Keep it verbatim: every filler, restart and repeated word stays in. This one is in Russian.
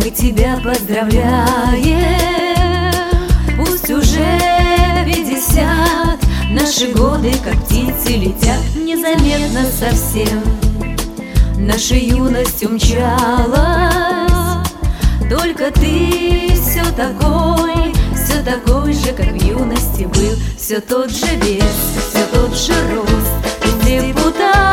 Мы тебя поздравляем. Пусть уже пятьдесят, наши годы, как птицы, летят незаметно совсем. Наша юность умчалась, только ты все такой, все такой же, как в юности был. Все тот же вес, все тот же рост, депутат.